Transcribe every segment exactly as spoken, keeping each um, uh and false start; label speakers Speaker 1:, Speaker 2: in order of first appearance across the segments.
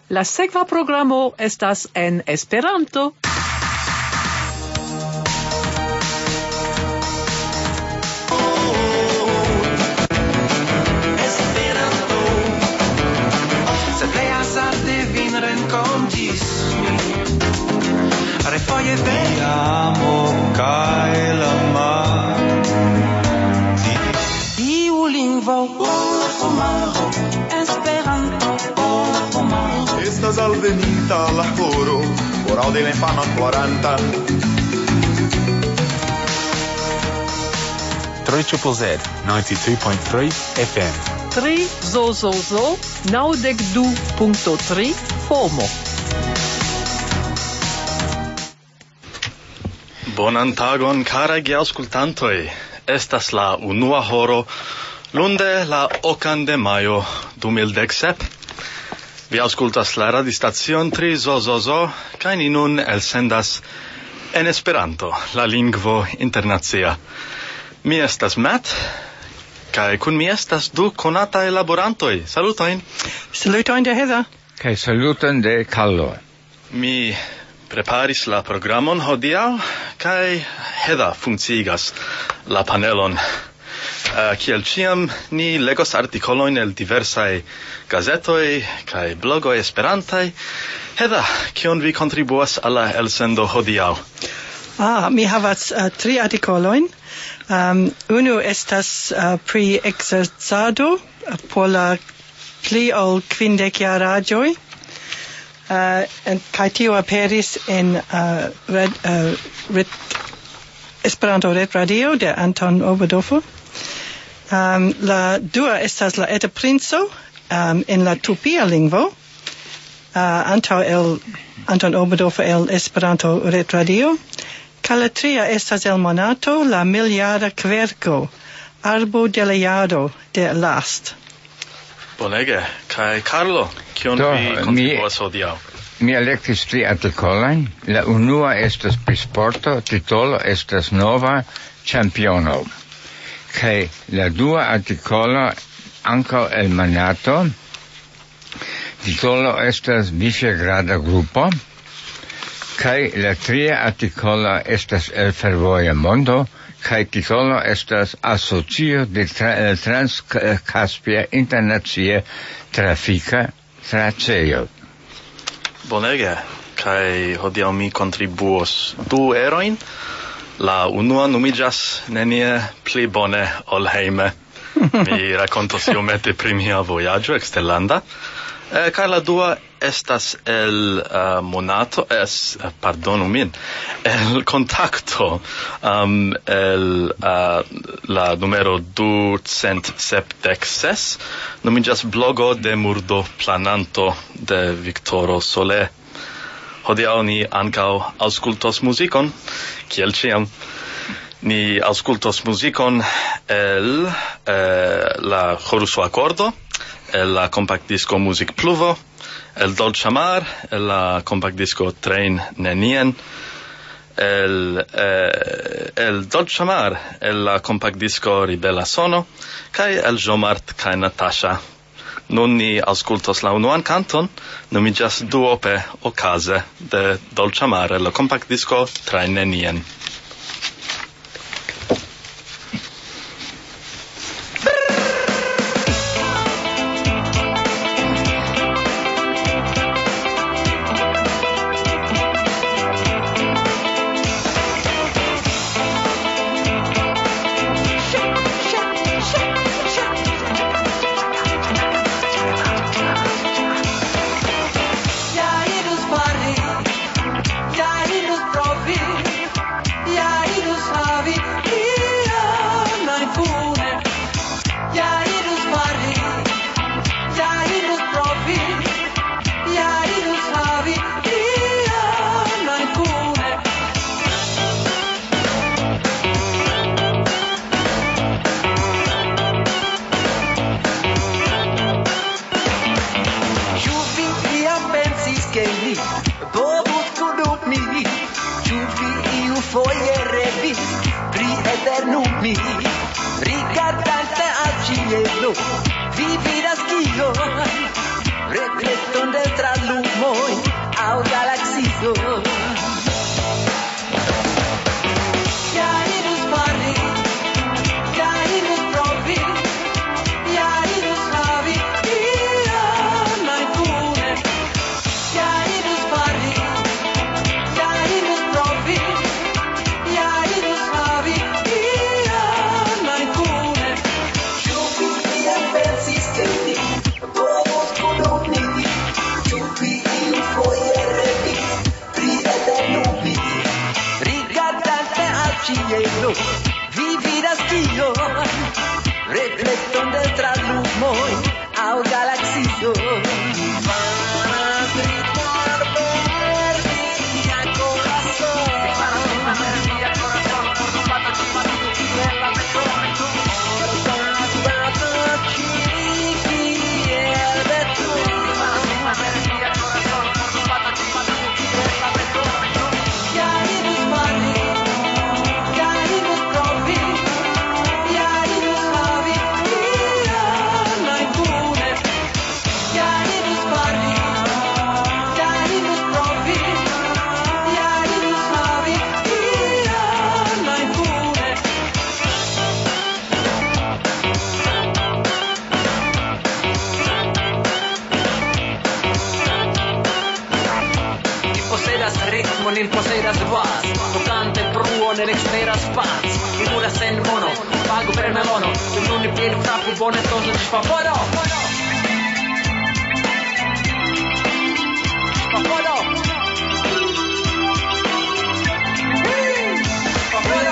Speaker 1: La sekva programo estas en Esperanto.
Speaker 2: Refoje vediamo kaj la mar. Tiu lingvo homaro Esperanto homaro.
Speaker 3: Estas alvenita la horo por aŭdi la infanon ploranta.
Speaker 4: three triple Z ninety-two point three F M.
Speaker 1: tri zo zo zo naŭdek du punkto tri FOMO.
Speaker 5: Bonan tagon, caraj geaŭskultantoj. Estas la unua horo, lunde la okan de majo du mil dek sep. Vi aŭskultas la radiostacion tri zo zo zo, kaj ni nun elsendas en Esperanto, la lingvo internacia. Mi estas Matt, kaj kun mi estas du konataj laborantoj. Salutojn.
Speaker 6: Salutojn de Heather.
Speaker 7: Kaj saluton de Carlo.
Speaker 5: Mi preparis la programon hodiaŭ, kaj Heather funkciigas la panelon. Uh, kiel ĉiam, ni legos artikolojn el diversaj gazetoj kaj blogoj esperantaj. Heather, kion vi kontribuas al la elsendo hodiaŭ?
Speaker 6: Ah, mi havas uh, tri artikolojn. Um, unu estas uh, pri ekzercado uh, por la pli ol kvindek jarajoj. Uh, and kai tio aperis en uh, red, uh, red, Esperanto Red Radio de Anton Oberdorfer. Um, la dua estas la Eta Princo um, en la tupia lingvo. Uh, antaŭ el Anton Oberdorfer el Esperanto Red Radio. Kaj la tria estas el monato la miljara kverko Arbo de la jaro de Last.
Speaker 5: Bonege. Kaj Carlo, kion
Speaker 7: Do,
Speaker 5: vi kontribuas hodiaŭ?
Speaker 7: Mi elektis tri artikolojn. La unua estas pri sporto, titolo estas Nova Ĉampiono. Kaj la dua artikolo ankaŭ el monato, titolo estas Viŝegrada Grupo. Kaj la tria artikolo estas el Fervoja Mondo, kaj titolo estas Asocio de tra- Transkaspia Internacia Trafika Tracejo.
Speaker 5: Bonege, kaj hodiaŭ mi kontribuos du erojn. La unua nomiĝas nenie pli bone ol hejme. Mi rakontos iomete pri mia vojaĝo eksterlanda. Eh, kaj la dua estas el uh, monato, es, uh, pardonu min, el kontakto, um, el uh, la numero ducent sepdek ses, nomiĝas blogo de murdo plananto de Viktoro Sole. Hodiaŭ ni ankaŭ aŭskultos muzikon, kiel ĉiam. Ni aŭskultos muzikon el eh, la Choruso Akordo, el la kompaktdisko Muzik Pluvo, el Dolĉa Mar, el la kompaktdisko Train Nenien, el, eh, el Dolĉa Mar, el la kompaktdisko Ribela Sono, kaj el Jomart kaj Natasha. Nun ni aŭskultos la unuan kanton, nomiĝas Duope okaze de Dolĉa Mar, el la kompaktdisko Train Nenien.
Speaker 2: Vi vidas que yo, reflexión del trasluz. galaxio. Jairus parli, Jairus provi, Jairus havi, ia naikune. Jairus parli, Jairus provi, Jairus havi, ia naikune.
Speaker 8: Ciupi via persistenti, todos colonniti, ciupi il foieremi, private nubiti.
Speaker 2: Ricordate al cielo, vivi da stio, reflecton del traslumo au galaxio.
Speaker 9: Nin poseras vas, tocante pruo nell'experas paz, figura sen mono, pago per il melono, se non ne piedi frappi buone cose ci fa buono. Fa buono. Fa buono.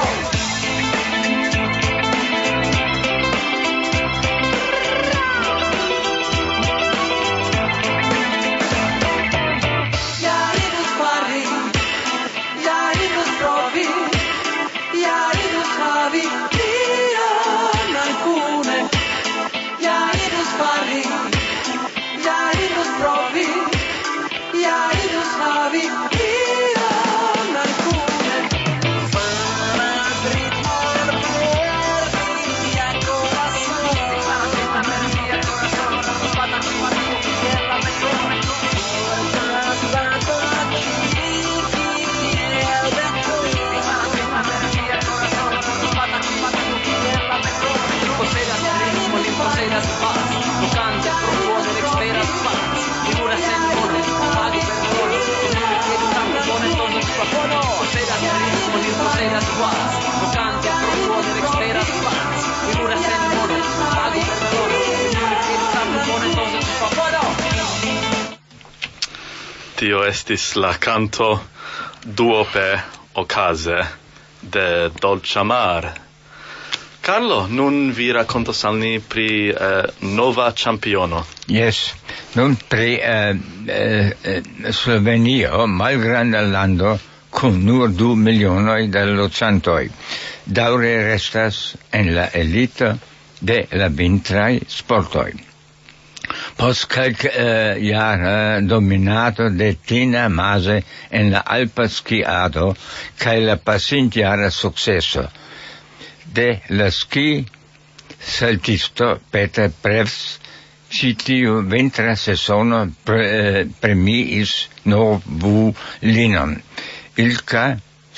Speaker 5: Tio estis la canto duope ocase de Dolce Amar. Carlo, nun vi racontos al ni pri uh, nova championo.
Speaker 7: Yes, nun pri uh, uh, Slovenio, malgranda lando, con nur du milionoi de locantoi, daure restas en la elite de la vintrai sportoi. Post calc uh, jara dominato de Tina Maze en la alpa skiado cae la pasintjara successo de la ski saltisto Peter Prevs citiu vintra sezono pre, premiis novu linon, ilca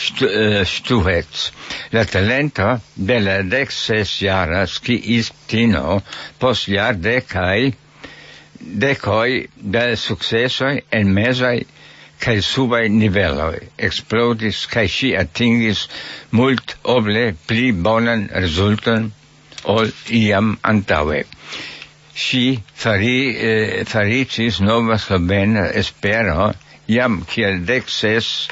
Speaker 7: Stuhets. La talento de la dexes jara skiistino post jardecai decoi del successoi en mesai cae subai niveloi explodis cae si atingis mult oble pli bonan resulton ol iam antaue. Si fari, eh, faricis nova slovena espero iam kiel dexes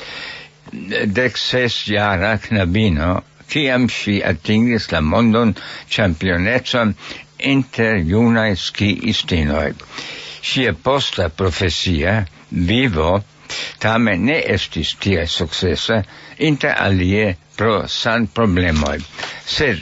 Speaker 7: dexes jara knabino kiam si atingis la mondon championetson inter junai skiistinoi. Sia posta profesia, vivo, tamen ne estis tia successa, inter alie pro san problemoi. Sed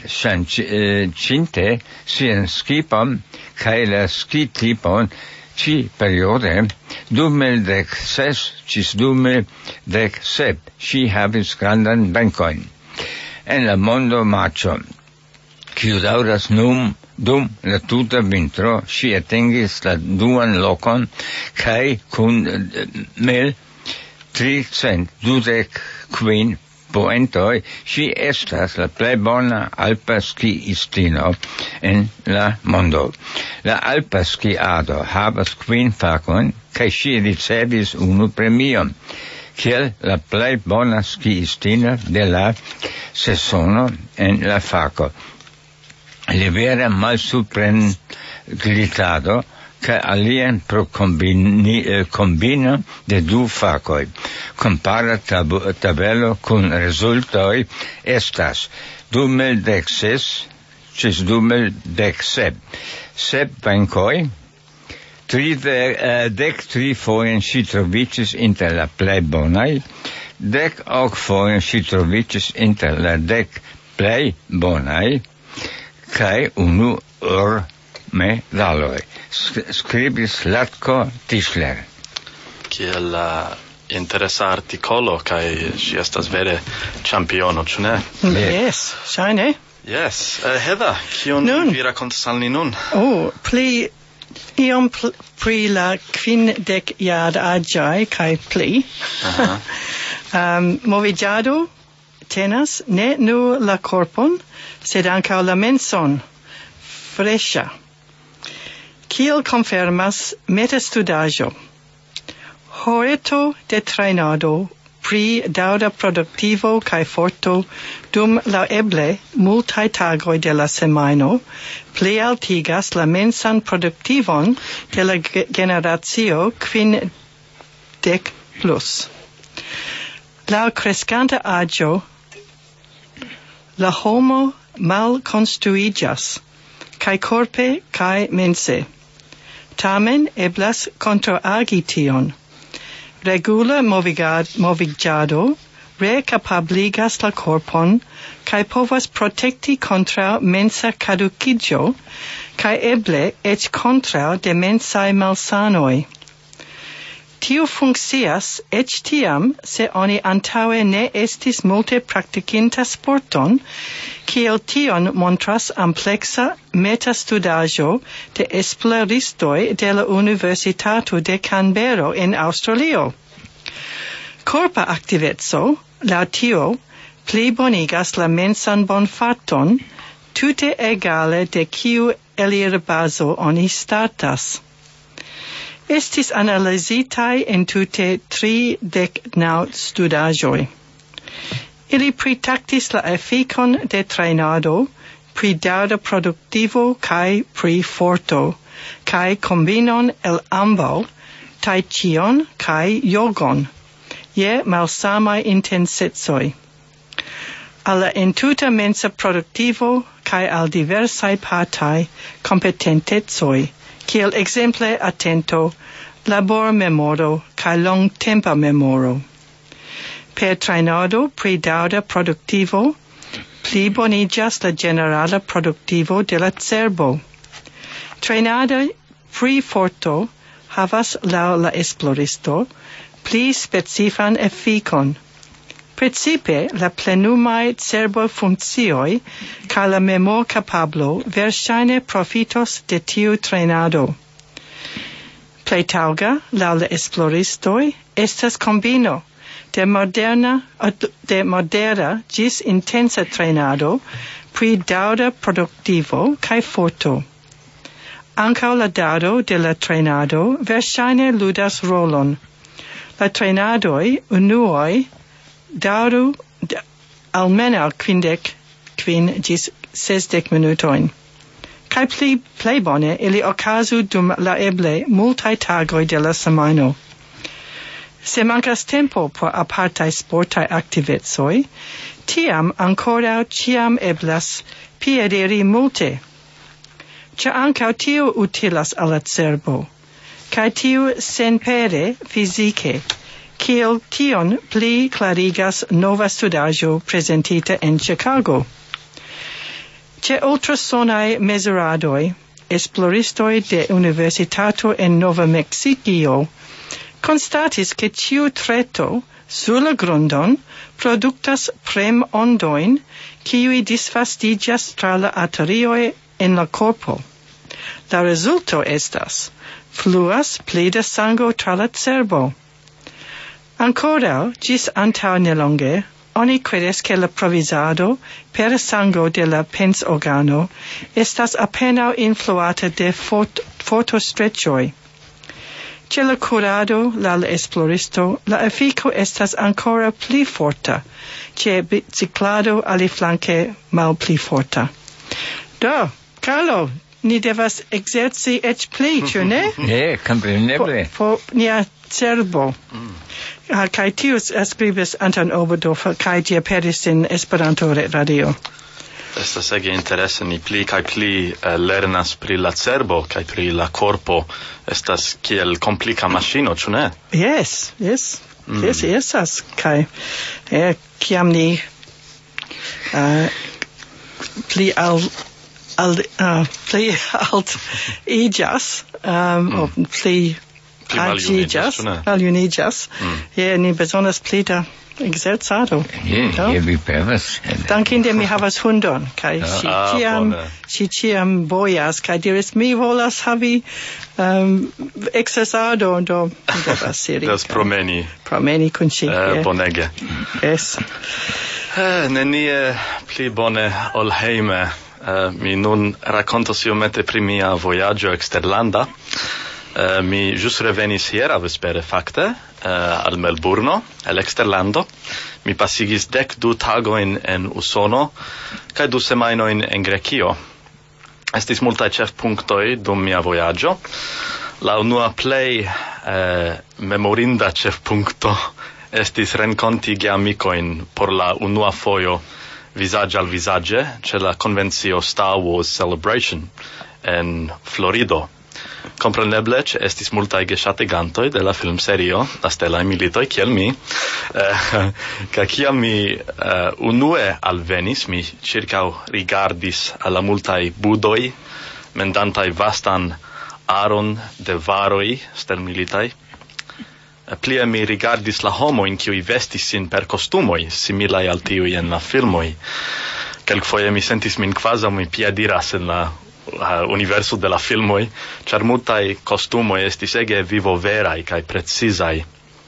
Speaker 7: cinte sian skipon, cae la skitipon, ci periode, du mil dec ses cis du mil dec sep, si havis grandan bencoin. En la mondo macho, quiu dauras num dum la tuta vintro, si atingis la duan locon, cae cun mil tricent dudek quin poentoi, ŝi estas la plej bona alpa skiistino en la mondo. La alpa skiado havas kvin fakojn kaj ŝi ricevis unu premion kiel la plej bona skiistino de la sezono en la fako. Libera malsupren glitado kaj alien pro kombini, eh, kombino de du fakoj. Kompara tab tabelo kun rezultoj estas du mil dek ses ĝis du mil dek sep. Sep venkoj, uh, dek tri fojon ŝi troviĝis inter la plej bonaj, dek ok fojon ŝi troviĝis inter la dek plej bonaj, kaj unu or medaloj. Skribis Latko Tischler.
Speaker 5: Kiel la interesa artikolo, kaj ŝi estas vere ĉampiono, ĉu ne?
Speaker 6: Yes, ŝajne.
Speaker 5: Yes. Uh, Heather, kion
Speaker 6: Nun.
Speaker 5: vi rakontas al ni nun?
Speaker 6: Oh, pli iom pl pri la kvindek jardaĝaj kaj pli.
Speaker 5: Aha.
Speaker 6: um, moviĝado tenas ne nur la korpon, sed ankaŭ la menson freŝa. Kiel konfirmas metastudaĵo, horeto de trejnado pri daŭra produktivo kaj forto dum laŭeble multaj tagoj de la semajno plialtigas la mensan produktivon de la generacio kvindek plus. Laŭ kreskanta aĝo la homo malkonstruiĝas kaj korpe kaj mense. Tamen eblas kontraagi tion. Regula moviĝado rekapabligas la korpon kaj povas protekti kontraŭ mensa kadukiĝo kaj eble eĉ kontraŭ de mensaj malsanoj. Tio funkcias eĉ tiam se oni antaŭe ne estis multe praktikinta sporton, kiel tion montras ampleksa metastudaĵo de esploristoj de la Universitato de Canberra en Aŭstralio. Korpa aktiveco, laŭ tio, plibonigas la mensan bonfarton, tute egale de kiu elirbazo oni startas. Estis analizitaj entute tridek naŭ studaĵoj. Ili pritaktis la efikon de trejnado, pri daŭra produktivo kaj pri forto, kaj kombinon el ambaŭ, tai ĉion kaj jogon, je malsamaj intensecoj. Al la entuta mensa produktivo kaj al diversaj partaj kompetentecoj, kiel ekzemple atento, labor memoro kaj longtempa memoro. Per trejnado pri daŭra produktivo pliboniĝas la ĝenerala produktivo de la cerbo. Trejnado pri forto havas laŭ la esploristo pli specifan efikon. Precipe la plenumaj cerbofunkcioj kaj la memorkapablo verŝajne profitos de tiu trejnado. Plej taŭga laŭ la esploristoj estas kombino de moderna de modera ĝis intensa trejnado pri daŭra produktivo kaj forto. Ankaŭ la daŭro de la trejnado verŝajne ludas rolon. La trejnadoj unuoj daŭru almenaŭ kvindek kvin ĝis sesdek minutojn. Kaj pli plej bone ili okazu dum la eble multaj tagoj de la semajno. Se mankas tempo por apartaj sportaj aktivecoj, tiam ankoraŭ ĉiam eblas piediri multe. Ĉar ankaŭ tio utilas al la cerbo, kaj tiu senpere fizike, kiel tion pli klarigas nova studaĵo prezentita en Chicago. Ĉe ultrasonaj mezuradoj, esploristoj de Universitato en Nova Meksikio constatis che ciu treto sur la grundon produktas prem ondoin kiui disvastigas tra la arterioi en la corpo. La resulto estas fluas pli da sango tra la cerbo. Ancora, gis antau nelonge, oni credes che la provisado per sango de la pens organo estas apenaŭ influata de fot fotostreccioi. Ce la curado, la esploristo, la effico estas ancora pli forta, ce biciclado aliflanque mal pli forta. Do, Carlo, ni devas exerci ec pli, ĉu ne?
Speaker 7: Ne, compreneble.
Speaker 6: Po nia cerbo. Uh, kai tius escribis Anton Oberdorfer kai ĝi aperis in Esperanto radio.
Speaker 5: Estas ege interese, ni pli kaj pli uh, lernas pri la cerbo kaj pri la korpo. Estas kiel komplika maŝino, ĉu ne?
Speaker 6: Yes, yes. Mm. Yes, estas kaj eh, kiam ni uh, pli al al uh, pli alt iĝas um, mm. o pli agigas, aliunigas, mm. yeah, ni bezonas pli da exerzado.
Speaker 7: Yeah, yeah, vi povas.
Speaker 6: Dankinde mi havas hundon, kai ŝi ĉiam ŝi ĉiam bojas kaj diris mi volas havi um, exerzado, do mi devas iri.
Speaker 5: Devas promeni.
Speaker 6: Promeni kun ŝi.
Speaker 5: Uh, bonege.
Speaker 6: Yes.
Speaker 5: Uh, nenie pli bone ol hejme. Uh, mi nun rakontos iomete pri mia vojaĝo eksterlanda. Uh, mi jus revenis hiera vespere fakte uh, al Melburno, el eksterlando. Mi pasigis dek du tagoin en Usono kaj du semajnojn en Grekio. Estis multaj ĉefpunktoj dum mia vojaĝo. La unua plej uh, memorinda ĉefpunkto estis renkonti geamikojn por la unua fojo vizaĝe al vizaĝe ĉe la konvencio Star Wars Celebration en Florido. Compreneble, ĉe estis multaj geŝategantoj de la filmserio La Stelaj Militoj, kiel mi. Eh, kaj kiam mi uh, unue alvenis, mi ĉirkaŭ rigardis al la multaj budoj, mendantaj vastan aron de varoj stelmilitaj. Plie mi rigardis la homojn, kiuj vestis sin per kostumoj, similaj al tiuj en la filmoj. Kelkfoje mi sentis min kvazaŭ mi piediras en la Uh, universo de la filmoj, ĉar multaj kostumoj estis ege vivoveraj kaj precizaj.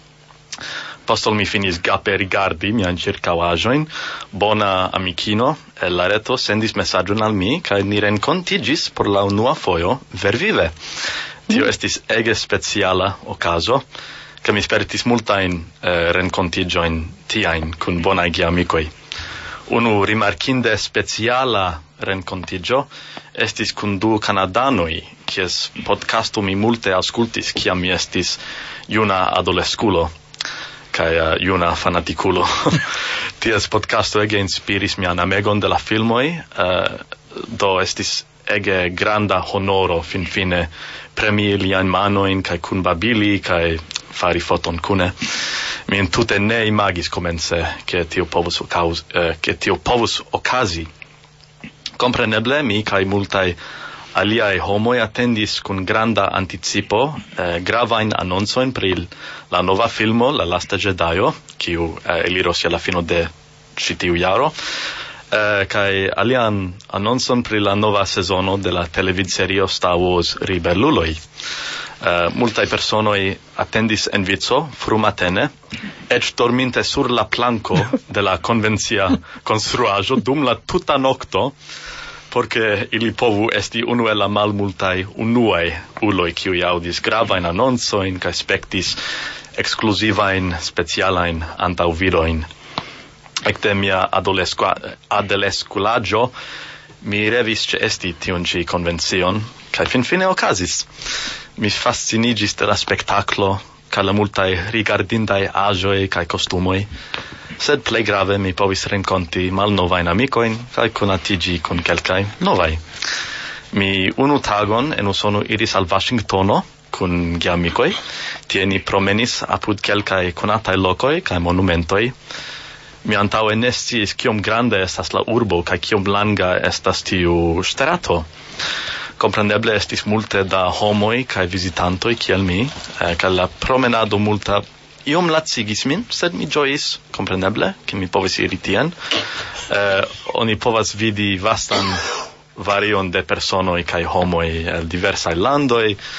Speaker 5: Postol mi finis gape rigardi miajn ĉirkaŭaĵojn, bona amikino el la reto sendis mesaĝon al mi kaj ni renkontiĝis por la unua fojo vervive. Tio estis ege speciala okazo, ke mi spertis multajn eh, renkontiĝojn tiajn kun bonaj geamikoj. Unu rimarkinde speciala renkontiĝo estis kun du kanadanoj, kies podcasto mi multe aŭskultis, kiam mi estis juna adoleskulo kaj uh, juna fanatikulo. Ties podcasto ege inspiris mian amegon de la filmoj, uh, do estis ege granda honoro finfine premii liajn manojn kaj kunbabili kaj fari foton kune. Mi entute ne imagis komence ke tio povus okazi, eh, ke tio povus okazi. Compreneble mi kaj multaj aliaj homoj atendis kun granda anticipo eh, gravajn anoncojn pri la nova filmo La Lasta Ĵedajo, kiu eh, eliros je la fino de ĉi tiu jaro, eh, kaj alian anoncon pri la nova sezono de la televidserio Star Wars Ribeluloj. Uh, multaj personoj atendis en vico frumatene, eĉ dorminte sur la planko de la konvencia konstruaĵo dum la tuta nokto, por ke ili povu esti unu el la malmultaj unuaj uloj, kiuj aŭdis gravajn anoncojn kaj spektis ekskluzivajn specialajn antaŭvidojn. Ekde mia adoleskulaĝo mi revis ĉeesti tiun ĉi konvencion, kaj finfine okazis. Mi fasciniĝis de la spektaklo kaj la multaj rigardindaj aĵoj kaj kostumoj, sed plej grave mi povis renkonti malnovajn amikojn kaj konatiĝi kun kelkaj novaj. Mi unu tagon en Usono iris al Vaŝingtono kun geamikoj, tie ni promenis apud kelkaj konataj lokoj kaj monumentoj. Mi antaŭe ne sciis kiom granda estas la urbo kaj kiom langa estas tiu ŝterato. Compreneble estis multe da homoj kaj vizitantoj kiel mi, eh, kaj la promenado multa iom lacigis min, sed mi ĝojis, compreneble, ke mi povis iri tien. Eh, oni povas vidi vastan varion de personoj kaj homoj el diversaj landoj,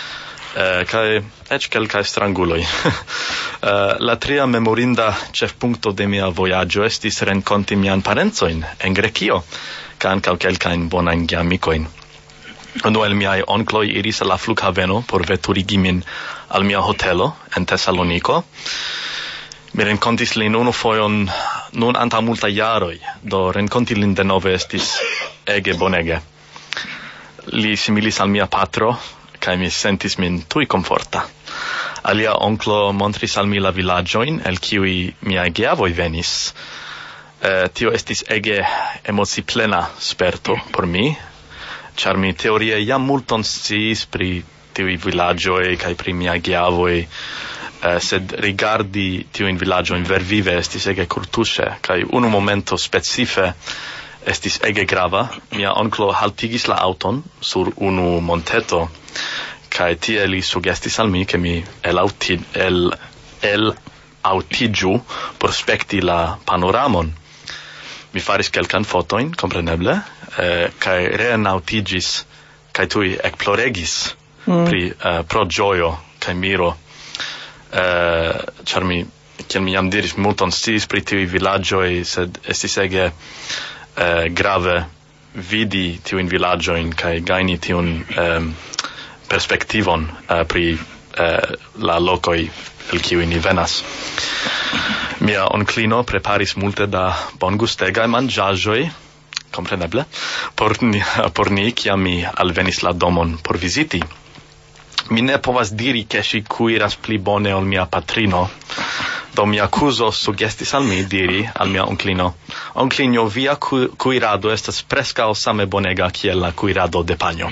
Speaker 5: eh, kai ec kelkai stranguloi. uh, la tria memorinda chef punto de mia voyaggio estis renkonti mian parenzoin en Grecio, ca ancau kelkain bonain geamicoin. Uno el miai oncloi iris alla flughaveno por veturigi min al mia hotelo en Thessalonico. Mi renkontis lin unu foion nun anta multa jaroi, do renkonti lin denove estis ege bonege. Li similis al mia patro, kai mi sentis min tui comforta. Alia onclo montris al mi la villagioin, el kiui miai geavoi venis. Eh, tio estis ege emoci plena sperto por mi, char mi teorie jam multon sciis pri tiui villagioi kai pri miai geavoi, eh, sed rigardi tiuin villagioin vervive estis ege curtuse, kai unu momento specife estis ege grava. Mia onclo haltigis la auton sur unu monteto, kai tie li sugestis al mi che mi el auti el el autigiu por spekti la panoramon. Mi faris kelkan fotoin, compreneble, eh, kai reenautigis kai tui ekploregis mm. pri eh, pro gioio kai miro, eh, char mi kiel mi jam diris multon sciis pri tiui villagioi, sed estis ege eh, grave vidi tiuin villagioin kai gaini tiun eh, perspektivon uh, pri uh, la lokoi el kiui ni venas. Mia onklino preparis multe da bongustegai manĝaĵoj, kompreneble, por ni, por ni kiam mi alvenis la domon por viziti. Mi ne povas diri ke ŝi kuiras pli bone ol mia patrino, do mia kuzo sugestis al mi diri al mia onklino: onklino, via ku, kuirado estas preskaŭ same bonega kiel la kuirado de panjo.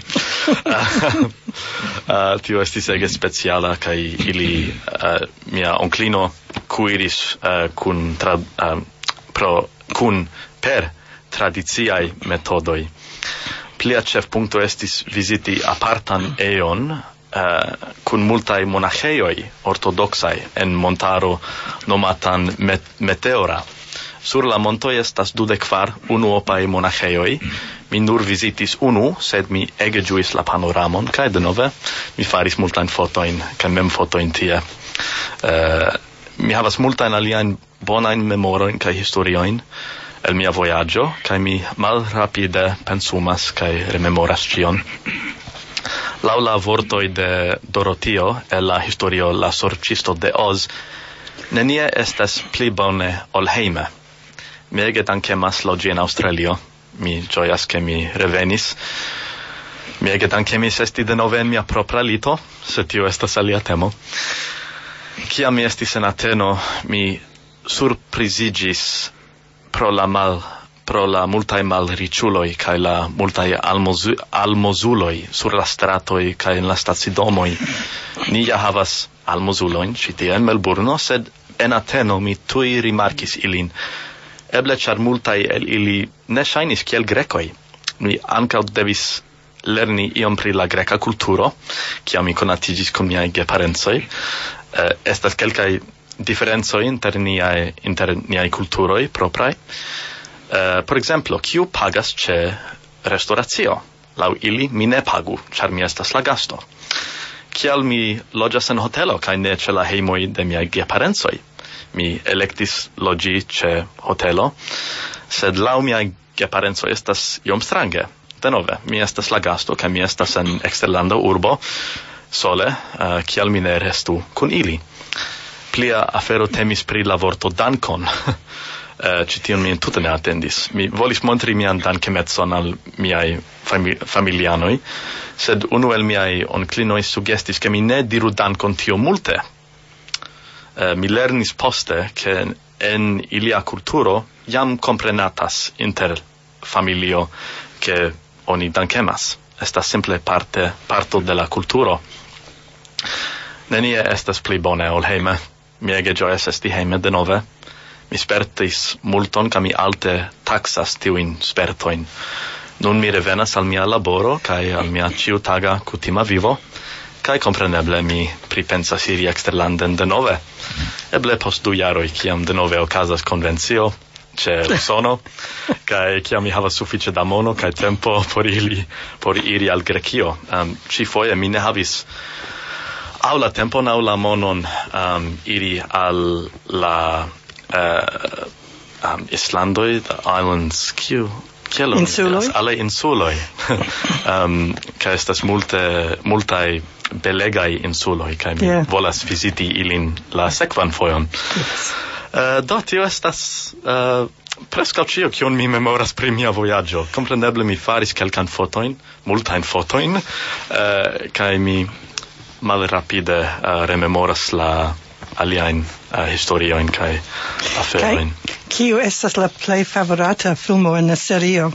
Speaker 5: Uh, tio estis ege speciala, kaj ili uh, mia onklino kuiris uh, kun tra, uh, pro kun per tradiciaj metodoj. Plia ĉefpunkto estis viziti apartan ejon uh, kun multaj monaĥejoj ortodoksaj en montaro nomatan met Meteora. Sur la montoj estas dudek kvar unuopaj monaĥejoj. Mi nur visitis unu, sed mi ege ĝuis la panoramon, kaj denove mi faris multajn fotojn kaj memfotojn tie. Uh, mi havas multajn aliajn bonajn memorojn kaj historiojn el mia vojaĝo, kaj mi malrapide pensumas kaj rememoras ĉion. Laŭ la vortoj de Dorotio el la historio La Sorĉisto de Oz, nenie estas pli bone ol hejme. Mi ege dankemas loĝi en Aŭstralio. Mi ĝojas ke mi revenis. Mi ege dankemis esti denove en mia propra lito, se tio estas alia temo. Kiam mi estis en Ateno, mi surpriziĝis pro la mal pro la multaj malriĉuloj kaj la multaj almozu, almozuloj sur la stratoj kaj en la stacidomoj. Ni ja havas almozulojn ĉi tie en Melburno, sed en Ateno mi tuj rimarkis ilin. Eble ĉar multaj el ili ne ŝajnis kiel grekoj. Mi ankaŭ devis lerni iom pri la greka kulturo, kiam mi konatiĝis kun miaj geparencoj. Eh, estas kelkaj diferencoj inter niaj inter niaj kulturoj propraj. Eh, por ekzemplo, kiu pagas ĉe restoracio? Laŭ ili mi ne pagu, ĉar mi estas la gasto. Kial mi loĝas en hotelo kaj ne ĉe la hejmoj de miaj geparencoj? Mi electis loĝi ĉe hotelo, sed laŭ miaj geparencoj estas iom strange. Denove, mi estas la gasto, kaj mi estas en eksterlanda urbo sole, uh, kial mi ne restu kun ili. Plia afero temis pri la vorto dankon. uh, Ĉi tion mi tute ne atendis. Mi volis montri mian dankemecon al miaj fami- familianoj, sed unu el miaj onklinoj sugestis ke mi ne diru dankon tio multe. Uh, mi lernis poste che en ilia kulturo jam comprenatas inter familio che oni dankemas. Estas simple parte parto de la kulturo. Nenie estas pli bone ol hejme. Mi ege ĝojas esti hejme denove. Mi spertis multon, kaj mi alte taksas tiujn spertojn. Nun mi revenas al mia laboro kaj al mia ĉiutaga kutima vivo. Kaj kompreneble mi pripensas iri eksterlanden denove. Eble post du jaroj, kiam denove okazas konvencio ĉe Usono, kaj kiam mi havas sufiĉe da mono kaj tempo por iri por iri al Grekio. Um, Ĉi-foje mi ne havis au la tempon au la monon um, iri al la uh, um, Islandoi, the islands, kiu kiel
Speaker 6: Insuloj?
Speaker 5: alle insuloj. um, ca estas multe multaj belegai insuloj, kaj mi
Speaker 6: Yeah.
Speaker 5: volas visiti ilin la sekvan fojon.
Speaker 6: Yes.
Speaker 5: Uh, do tio estas uh, preskaŭ ĉio kion mi memoras pri mia vojaĝo. Kompreneble mi faris kelkan fotojn, multajn fotojn, uh, kaj mi malrapide uh, rememoras la aliajn uh, historiojn kaj aferojn.
Speaker 6: Kiu estas la plej favorata filmo en la serio?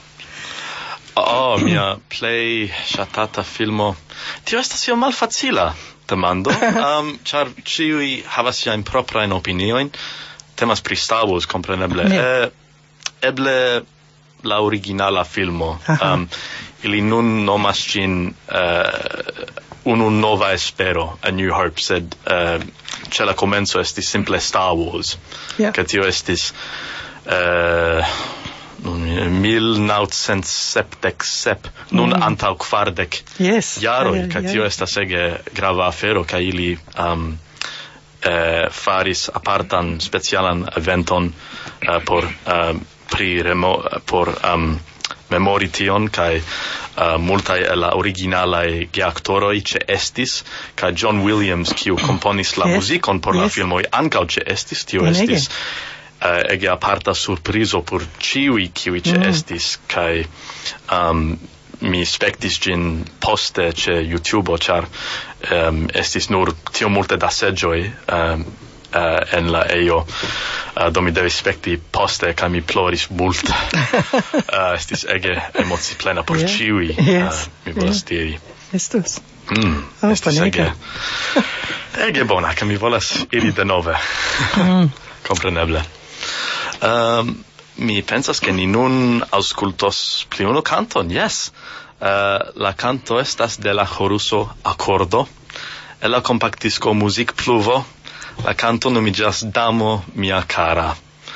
Speaker 5: Oh, mia plej ŝatata filmo. Tio estas io malfacila demando, um, ĉar ĉiuj havas siajn proprajn opiniojn. Temas pri Star Wars, kompreneble.
Speaker 6: Ne.
Speaker 5: Eh, eble la originala filmo.
Speaker 6: Aha.
Speaker 5: Um, ili nun nomas ĝin uh, unu nova espero, A New Hope, sed uh, ĉe la komenco estis simple Star Wars.
Speaker 6: Yeah.
Speaker 5: Kaj tio estis uh, mil naŭcent sepdek sep, nun
Speaker 6: Mm.
Speaker 5: antaŭ kvardek
Speaker 6: Yes.
Speaker 5: jaroj,
Speaker 6: Ai, ai,
Speaker 5: kaj
Speaker 6: ai.
Speaker 5: tio estas ege grava afero, kaj ili um, eh, faris apartan specialan eventon uh, por uh, pri remo, por um, memori tion, kaj uh, multaj el la originalaj geaktoroj ĉeestis, kaj John Williams, kiu komponis la
Speaker 6: Yes,
Speaker 5: muzikon por la
Speaker 6: yes.
Speaker 5: filmoj, ankaŭ ĉeestis. Tio
Speaker 6: Bonege.
Speaker 5: estis uh, ege aparta surprizo por ĉiuj kiuj ĉeestis, kaj um, mi spektis ĝin poste ĉe YouTube, ĉar um, estis nur tio multe da seĝoj um, uh, en la ejo. Uh, do mi devis spekti poste, kaj mi ploris multe. uh, estis ege emociplena por
Speaker 6: Yeah.
Speaker 5: ĉiuj,
Speaker 6: Yes.
Speaker 5: uh, mi volas diri.
Speaker 6: Estus.
Speaker 5: Mm,
Speaker 6: Oh,
Speaker 5: estis
Speaker 6: bonega.
Speaker 5: ege, ege bona, kaj mi volas iri denove. Kompreneble. Um, mi pensas ke ni nun aŭskultos pli unu kanton, yes. Uh, la canto estas de la choruso Accordo, el la compactisco Music Pluvo. La canto nomiĝas Damo mia cara.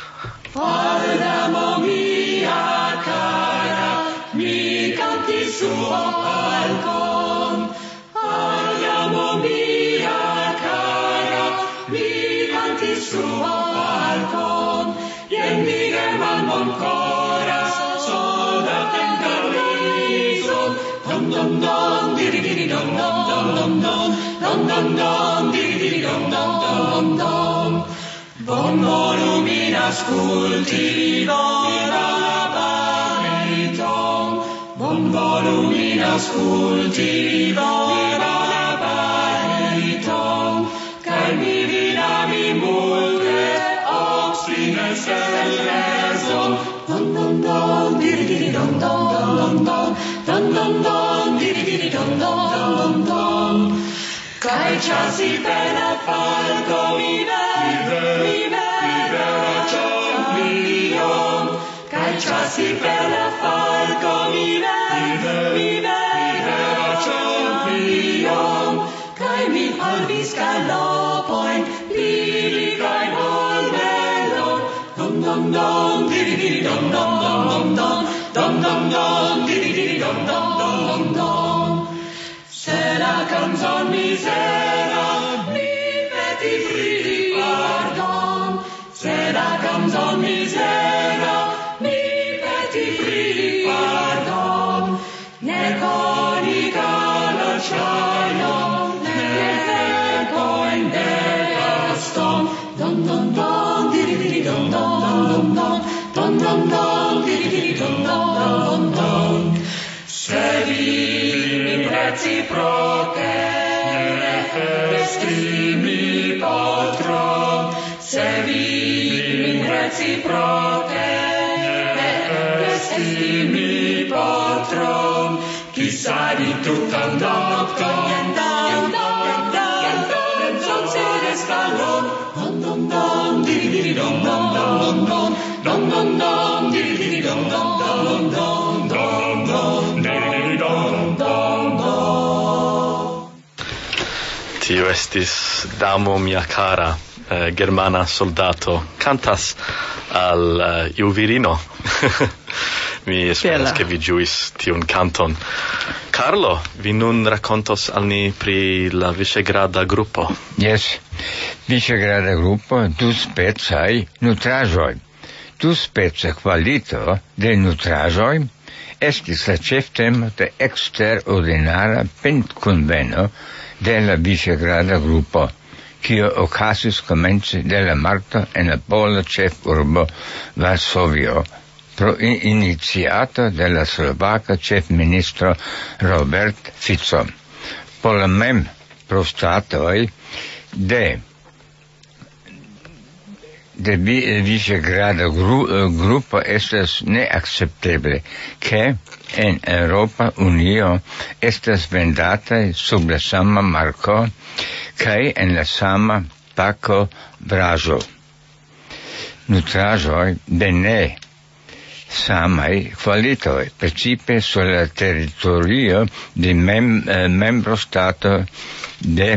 Speaker 8: Damo mia cara, mi cantis suo balcon. Damo mia cara, mi cantis suo balcon. Ien mi geman bon coras, sola tengarison. Dom dom dom, diri diri dom dom dom dom dom, dom dom dom, diri diri dom dom dom dom. Bon volum in ascolti la bariton, bon volum in ascolti la bariton, cae mi vidami multe obstines eleson, don don don, diri diri don don don don, don don don, diri diri don don don don. Cae chassi per la falco vive, vive, vive la champion. Cae chassi per la falco vive, vive, vive, vive la champion. Cae mi alvis galopoin, vivi cae volvelon. Dom dom dom, diri diri dom dom dom dom dom, dom dom dom, diri diri dom dom dom dom. Se la canzon misera mi peti pri pardon, se la canzon misera mi peti pri pardon, ne conica la ciaio, ne vergoin de caston, don don don, diri diri don don don don, don don don, diri diri don don don don. Se vi reciproche esti mi patron, se vi reciproche esti mi patron, chissà di tutam nocton, yandam, yandam, yandam, son sere scalon, don don don, diri diri don don don don, don don don, diri diri don don don don, don don, diri diri don don don.
Speaker 5: Tio estis Damo mia cara, uh, germana soldato, cantas al uh, iu virino. Mi esperas
Speaker 6: Bella.
Speaker 5: che vi ĝuis tiun canton. Carlo, vi nun racontos al ni pri la Visegrada gruppo.
Speaker 7: Yes, Visegrada gruppo du specai nutraĵoj. Du speca kvalito de nutraĵoj estis la ĉeftemo de eksterordinara pentkonveno de la Visegrada gruppo, kio okazis komence de la marto en la pola ĉefurbo Varsovio, pro iniciato de la slovaka ĉefministro Robert Fico. Por la mem prostatoj de de Visegrada gru, gruppo estas neaccepteble che en Europa Unio estas vendataj sub la sama marko kaj en la sama pako braĵo. Nutraĵoj de ne samaj kvalitoj, precipe sur la teritorio de mem, eh, membrostato de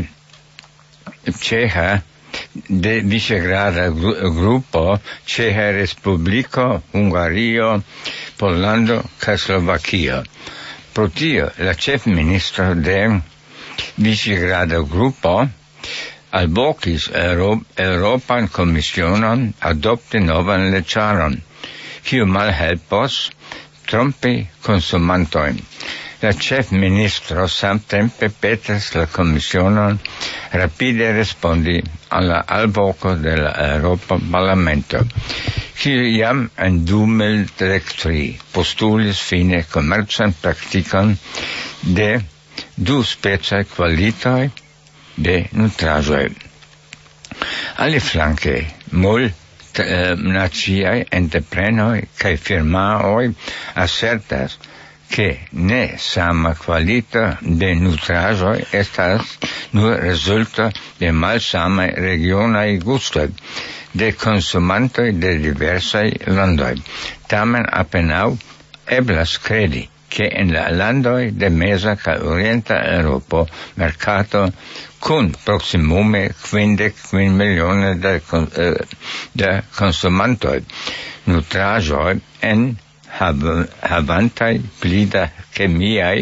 Speaker 7: Ĉeĥa de Visegrada gruppo, Ĉeĥa Respubliko, Hungario, Pollando kaj Slovakio. Pro tio la ĉefministro de Visegrada gruppo alvokis Europan Komisionon adopti novan leĝaron, kiu malhelpos trompi konsumantojn. La ĉefministro samtempe petas la Komisionon rapide respondi alla alvoko de la Eŭropa Parlamento, kiu jam en du mil dek tri postulis fine komercan praktikon de du specaj kvalitoj de nutraĵoj. Aliflanke, multe eh, naciaj entreprenoj kaj firmaoj asertas che ne sama qualito de nutraĵoj estas nur rezulto de malsamaj regionaj gustoj de konsumantoj de diversaj landoj. Tamen apenaŭ eblas kredi che en la landoj de meza kaj orienta Eŭropo merkato kun proksimume kvindek kvin milionoj de, de konsumantoj nutraĵoj en havantaj pli da kemiaj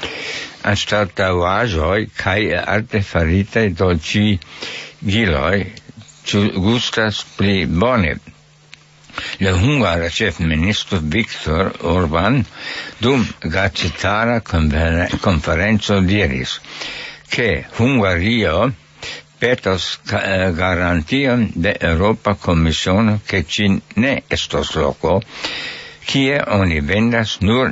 Speaker 7: anstataŭaĵoj kaj artefaritaj dolĉigiloj gustas pli bone. La hungara ĉefministro Viktor Orban dum gacetara konferenco diris, ke Hungario petos garantion de Eŭropa Komisiono ke ĝi ne estos loko kie oni vendas nur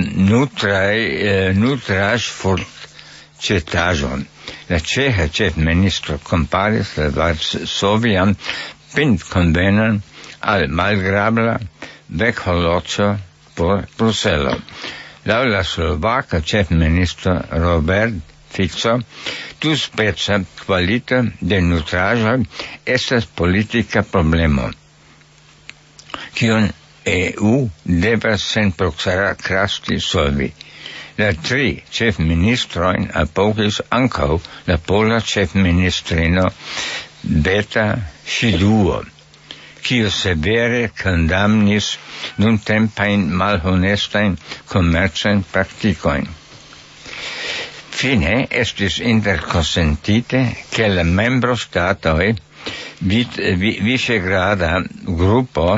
Speaker 7: nutraĵ-forĉetaĵon. La ĉeĥa ĉefministro komparis la varsovian pentkonvenon al malagrabla vekholoĉo por Bruselo. Laŭ la slovaka ĉefministro Robert Fico, duspeca kvalito de nutraĵoj estas politika problemo, kiun E U devas senprokrasti solvi. La tri ĉefministrojn apogis ankaŭ la pola ĉefministrino Beata Szydło, kiu severe kondamnis nuntempajn malhonestajn komercajn praktikojn. Fine estis interkonsentite ke la membrostatoj Visegrada gruppo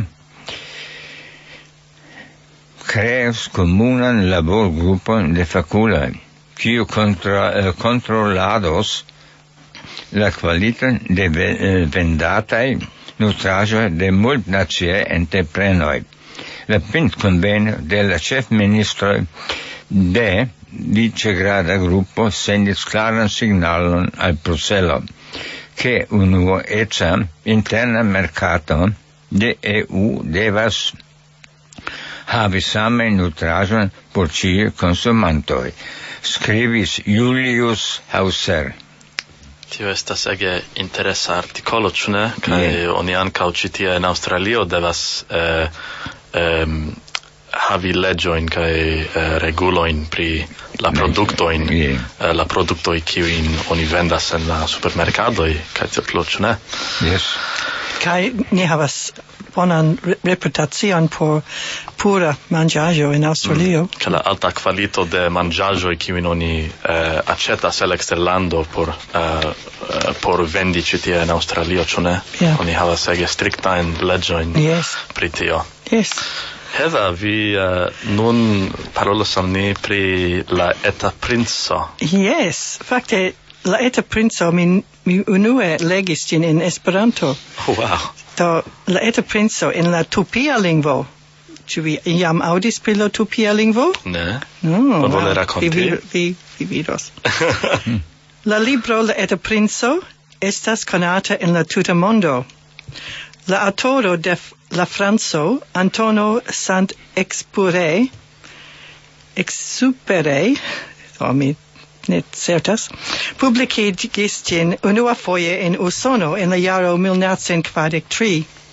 Speaker 7: creas comunan laborgrupon de fakuloj, kiu kontra, kontrolados la kvaliton de vendataj nutraĵoj de multnaciaj entreprenoj. La pentkonveno de la ĉefministroj de Visegrada gruppo sendis klaran signalon al Bruselo, ke unueca interna merkato de E U devas havi same nutraĵon por ĉiuj konsumantoj, skribis Julius Hauser.
Speaker 5: Tio estas ege interesa artikolo, ĉu ne? Kaj yeah. Oni ankaŭ ĉi tie en Aŭstralio devas eh, eh, havi leĝojn kaj eh, regulojn pri la produktojn, yeah. eh, la produktoj kiujn oni vendas en la supermerkadoj kaj tio plu, ĉu ne?
Speaker 7: Yes.
Speaker 6: Kai ni havas bonan re- reputacion por pura manĝaĵo en Aŭstralio.
Speaker 5: Mm. Kaj la alta kvalito de manĝaĵoj kiujn oni eh, aĉetas el eksterlando por eh, por vendi ĉi tie en Aŭstralio, ĉu ne?
Speaker 6: Yeah.
Speaker 5: Oni havas ege striktajn leĝojn
Speaker 6: Yes.
Speaker 5: pri tio.
Speaker 6: Yes.
Speaker 5: Heva, vi uh, nun parolos al ni pri la Eta Princo.
Speaker 6: Yes. Fakte la Eta Princo mi, mi unue legis ĝin en Esperanto.
Speaker 5: Oh, wow.
Speaker 6: Do la Eta Princo en la tupia lingvo. Ĉu vi jam aŭdis pri la tupia lingvo?
Speaker 5: Ne?
Speaker 6: No.
Speaker 5: Bonvole
Speaker 6: wow.
Speaker 5: rakonti.
Speaker 6: Vi, vi, vi vidos. La libro La Eta Princo estas konata en la tuta mondo. La autoro de la Franco, Antonio Saint-Exupéry, Exupéry, o mi ne certas, publikigis ĝin unuafoje en Usono en la jaro mil novecent kvardek tri.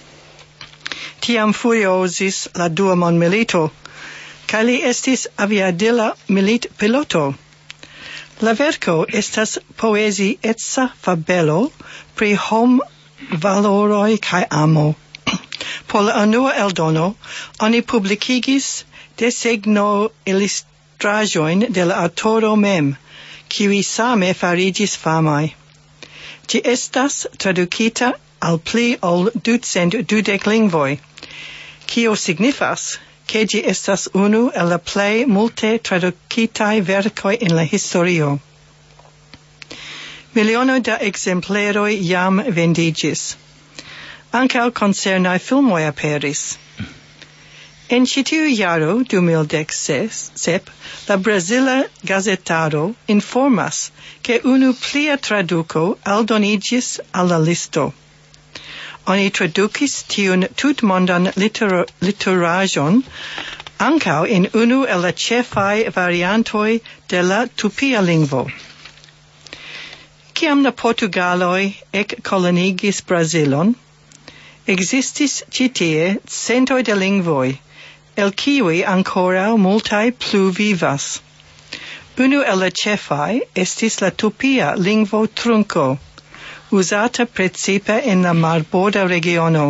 Speaker 6: Tiam furiozis la dua mondmilito, kaj li estis aviadila militpiloto. La verko estas poezieca fabelo pri hom valoroj kaj amo. Por la unua eldono, oni publikigis desegno ilustraĵojn de la aŭtoro mem, kiuj same fariĝis famaj. Ĝi estas tradukita al pli ol ducent dudek lingvoj, kio signifas, ke ĝi estas unu el la plej multe tradukitaj verkoj en la historio. Milionoj da ekzempleroj jam vendiĝis. Ankaŭ koncernaj filmoj aperis. En ĉi tiu jaro du mil dek sep, la brazila gazetaro informas ke unu plia traduko aldoniĝis al la listo. Oni tradukis tiun tutmondan liter- literaĵon ankaŭ en unu el la ĉefaj variantoj de la tupia lingvo. Kiam la portugaloj ekkolonigis Brazilon, existis ĉi tie centoj de lingvoj, el kiuj ankoraŭ multaj plu vivas. Unu el la ĉefaj estis la tupia lingvo trunko, uzata precipe en la marborda regiono.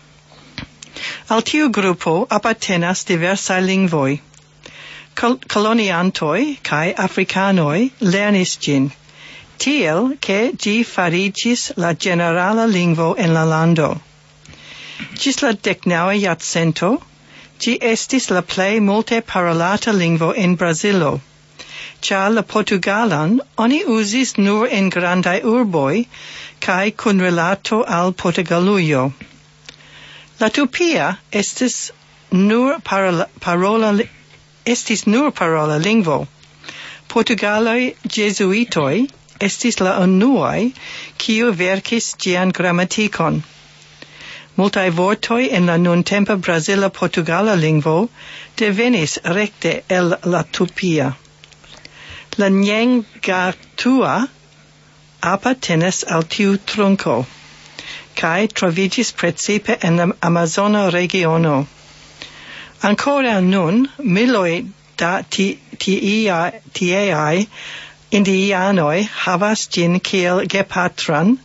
Speaker 6: Al tiu grupo apartenas diversaj lingvoj. Kol- koloniantoj kaj afrikanoj lernis ĝin, tiel ke ĝi fariĝis la ĝenerala lingvo en la lando. Ĝis la deknaŭa jarcento, ĝi estis la plej multe parolata lingvo en Brazilo, ĉar la portugalan oni uzis nur en grandaj urboj kaj kun rilato al Portugalujo. La tupia estis nur parola, parola estis nur parola lingvo. Portugalaj jezuitoj estis la unuaj kiu verkis ĝian gramatikon. Multaj vortoj en la nuntempa brazila portugala lingvo devenis rekte el la tupia. La Nhengatua apartenas al tiu trunko, kaj troviĝis precipe en la Amazona regiono. Ankoraŭ nun miloj da ti- tiea- tieaj indianoj havas ĝin kiel gepatran.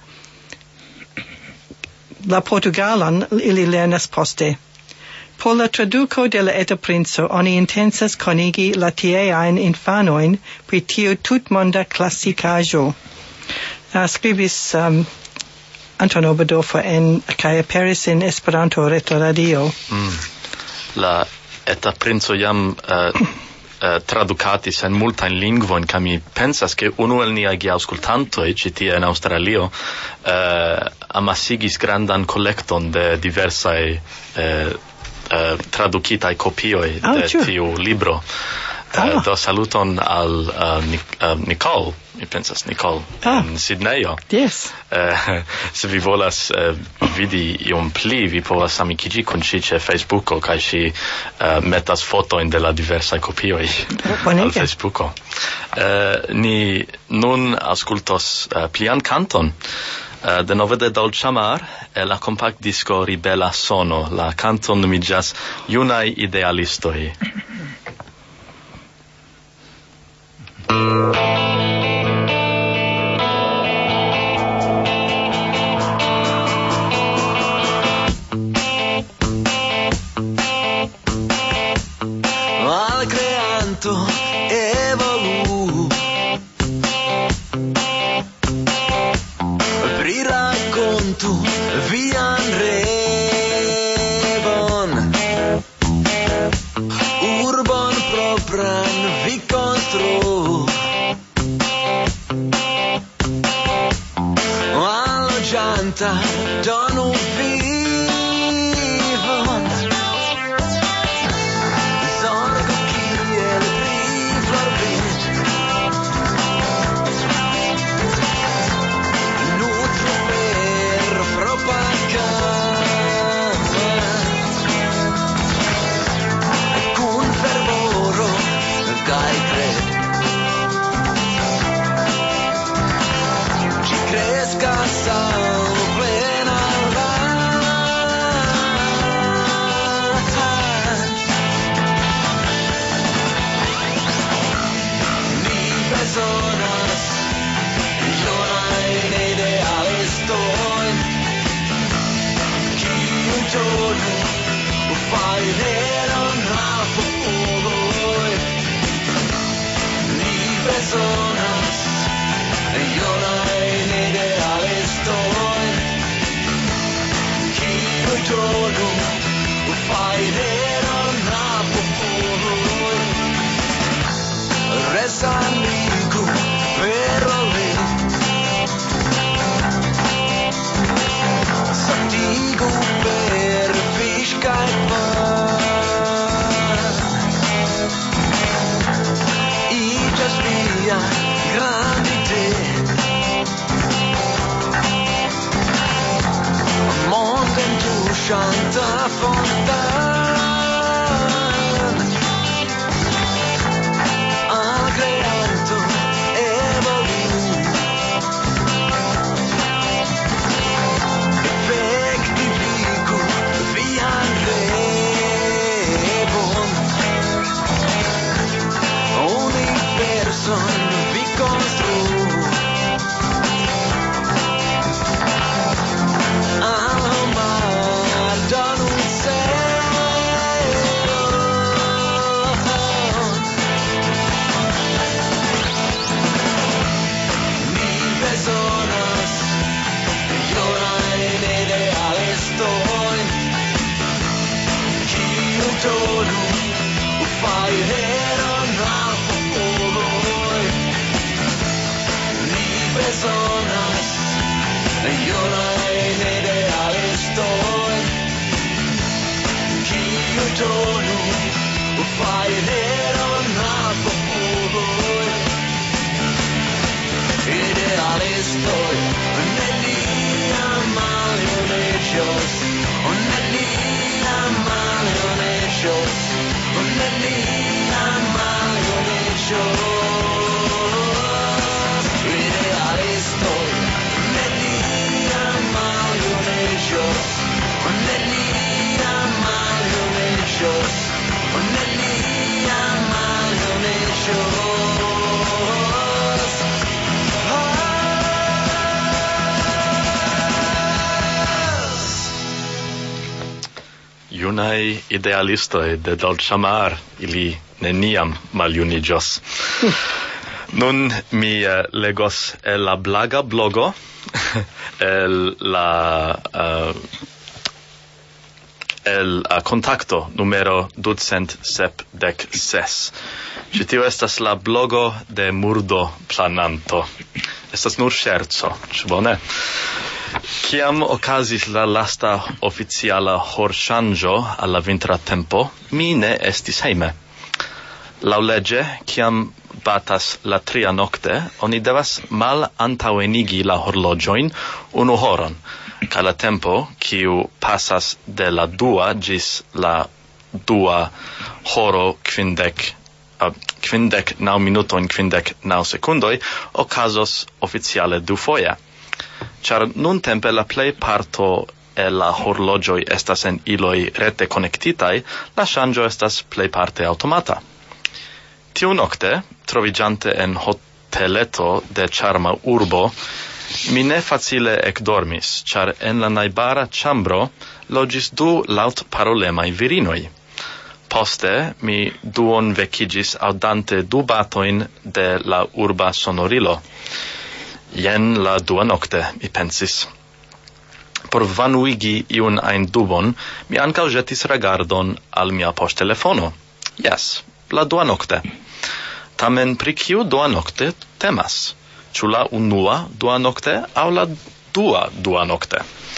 Speaker 6: La portugalan ili lernas poste. Por la traduko de la Eta Princo oni intensas konigi la tieajn infanojn pri tiu tutmonda klasikaĵo. Uh, skribis um, Anton Oberdorfer en kaj aperis en Esperanto retroradio.
Speaker 5: Mm. La Eta Princo jam uh, uh, tradukatis en multajn lingvojn, kaj mi pensas ke unu el niaj geaŭskultantoj ĉi tie en Aŭstralio uh, amasigis grandan kolekton de diversaj uh, uh, tradukitaj kopioj
Speaker 6: Oh,
Speaker 5: de
Speaker 6: sure.
Speaker 5: tiu libro.
Speaker 6: Ah.
Speaker 5: Uh, do saluton al uh, Nic- uh, Nicole, mi pensas Nicole,
Speaker 6: Ah.
Speaker 5: en Sidnejo.
Speaker 6: Yes.
Speaker 5: Uh, se vi volas uh, vidi iom pli, vi povas amikiĝi kun ŝi ĉe Facebooko, kaj ŝi uh, metas fotojn de la diversaj kopioj
Speaker 6: Bonege.
Speaker 5: al Facebooko. Uh, ni nun aŭskultos uh, plian kanton. Uh, de nove de Dolĉa Mar, el la kompakt disko Ribela Sono. La kanto nomiĝas Junaj Idealistoj.
Speaker 2: mia donu vivon zorgo kiel priflorbit nutro per propaganda con fervoro dai cred ci cresca sal plena va mi personas yo en ideal estoy que un giorno fallero na poi mi personas yo en ideal estoy que un giorno fallero na poi resta amico però lì Santigo per fisca e pan I just via grandi te Mondo in tu chanta fontan Al creato evolu Effecti fico vian rebon Ogni person vi constru Al mar donu Mi personas yo en ideal estoy que un giorno fallero na poi Mi personas yo en ideal estoy que un giorno fallero na poi Ideal estoy Nelia malionechos Nelia malionechos Nelia malionechos Ideal estoy Nelia malionechos Nelia malionechos Nelia malionechos
Speaker 5: Junai idealistoi de dolĉa mar, ili neniam maljuniĝos. Nun mi uh, legos el la blaga blogo, el la uh, el uh, contacto numero ducent sepdek ses. Ĉi tio estas la blogo de murdo plananto. Estas nur ŝerco, ĉu bone? Kiam okazis la lasta oficiala horŝanĝo al la vintra tempo, mi ne estis hejme. Laŭleĝe, kiam batas la tria nokte, oni devas malantaŭenigi la horloĝojn unu horon, kaj la tempo, kiu pasas de la dua ĝis la dua horo kvindek uh, kvindek naŭ minutojn kvindek naŭ sekundoj, okazos oficiale dufoje. Ĉar nuntempe la plej parto el la horloĝoj estas en iloj rete konektitaj, la ŝanĝo estas plejparte aŭtomata. Tiunokte, troviĝante en hoteleto de ĉarma urbo, mi ne facile ekdormis, ĉar en la najbara ĉambro loĝis du laŭtparolemaj virinoj. Poste mi duon vekiĝis aŭdante du batojn de la urba sonorilo. Jen la dua nokte, mi pensis. Por vanuigi iun ajn dubon, mi ankaŭ ĵetis rigardon al mia poŝtelefono. Jes, la dua nokte. Tamen pri kiu dua nokte temas? Ĉu la unua dua nokte aŭ la dua dua nokte?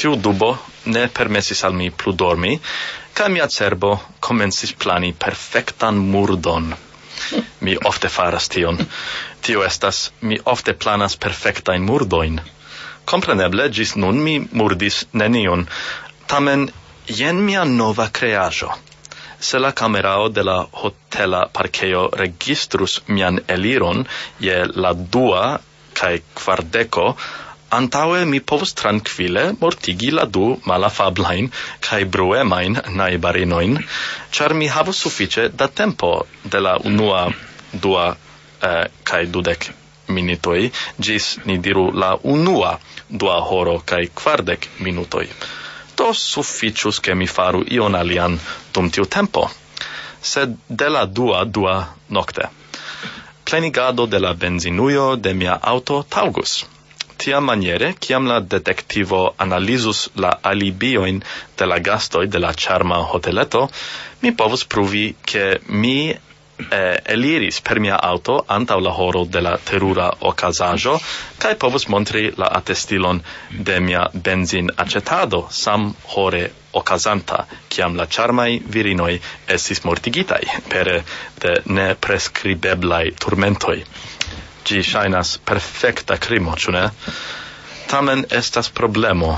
Speaker 5: tiu dubo ne permesis al mi plu dormi, ca mia cerbo comencis plani perfectan murdon. Mi ofte faras tion. Tio estas, mi ofte planas perfectain murdoin. Compreneble, gis nun mi murdis neniun, tamen jen mia nova creajo. Se la camerao de la hotela parqueo registrus mian eliron je la dua cae quardeco, antaue mi povus tranquille mortigi la du malafablain cae bruemain naibarinoin, char mi havus suffice da tempo de la unua, dua eh, cae dudec minutoi, gis ni diru la unua, dua horo cae quardec minutoi. Do sufficius che mi faru ion alian dum tiu tempo. Sed de la dua, dua nocte. Plenigado de la benzinuio de mia auto taugus. Tia maniere, ciam la detectivo analizus la alibioin de la gastoi de la charma hoteleto, mi povus pruvi che mi eh, eliris per mia auto antau la horo de la terura ocasajo, cae povus montri la attestilon de mia benzin acetado sam hore ocasanta, ciam la charmai virinoi estis mortigitai per de neprescribeblai turmentoi. Gi shainas perfecta crimo, ciu ne? Tamen estas problemo.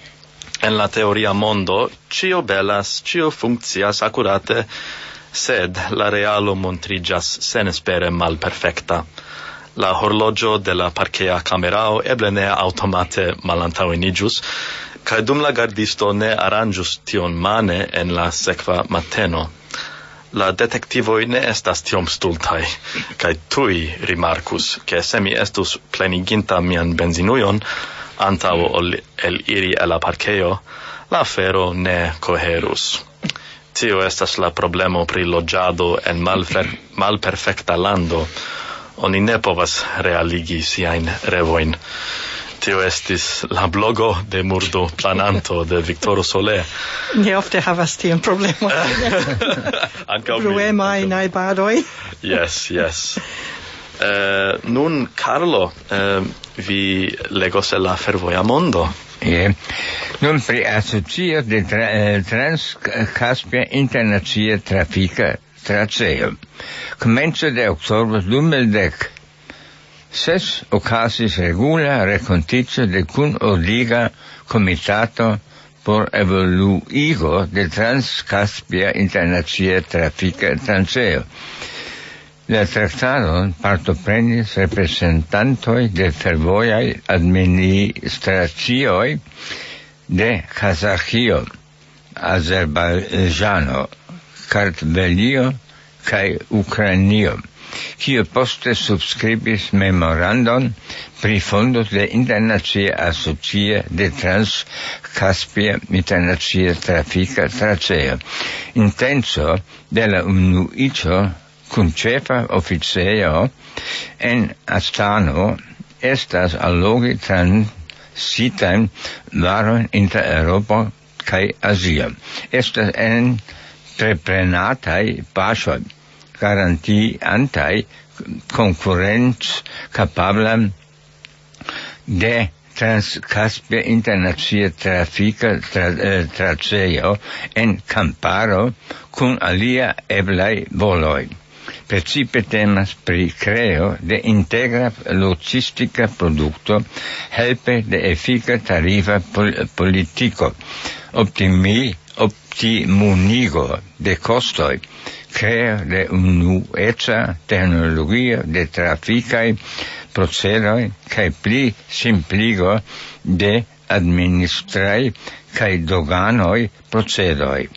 Speaker 5: En la teoria mondo, cio belas, cio funccias accurate, sed la realo montrigas senespere mal perfecta. La horlogio de la parquea camerao eble ne automate malantauenigius, cae dum la gardisto ne aranjus tion mane en la sekva mateno. La detectivoi ne estas tiom stultai, cae tui rimarcus, che se mi estus pleniginta mian benzinuion, antau ol el iri el la parqueo, la afero ne coherus. Tio estas la problemo pri logiado en malfer, malperfecta lando. Oni ne povas realigi siain revoin. Tio estis la blogo de murdo plananto de Victor Solé.
Speaker 6: Ne ofte havas tiun problemo.
Speaker 5: Ankaŭ mi.
Speaker 6: Bruemaj najbaroj.
Speaker 5: Yes, yes. Uh, nun, Carlo, uh, vi legos el la fervoja mondo.
Speaker 7: Yeah. Nun pri asocio de tra, eh, Trans-Caspia Internacia Trafika Traceo. Comenzo de oktobro du mil dek. Ses ocasis regula reconticio de cun ordiga comitato por evoluigo de Trans-Caspia Internacia Trafika Traceo. La tractadon partoprenis representantoi de fervojaj administracioj de Kazahio, Azerbajĝano, Kartvelio kaj Ukrainio, kiu poste subskribis memorandon pri fondos de internacia asocio de Trans-Caspia Internacia Trafika Traceo. Intenco de la unuiĝo cum cefa officio en Astano estas allogi transitan varon inter Europa kaj Azio. Estas entreprenataj paŝoj garantiantaj konkurenckapablan de Trans-Caspia Internacia Trafika tra, eh, Traceo en comparo kun alia eblaj voloj. Precipe temas pri creo de integra logistica producto helpe de efika tarifa pol politico, optimi, optimunigo de costoi, creo de unueca tecnologia de traficai procedoi cae pli simpligo de administrai cae doganoi procedoi.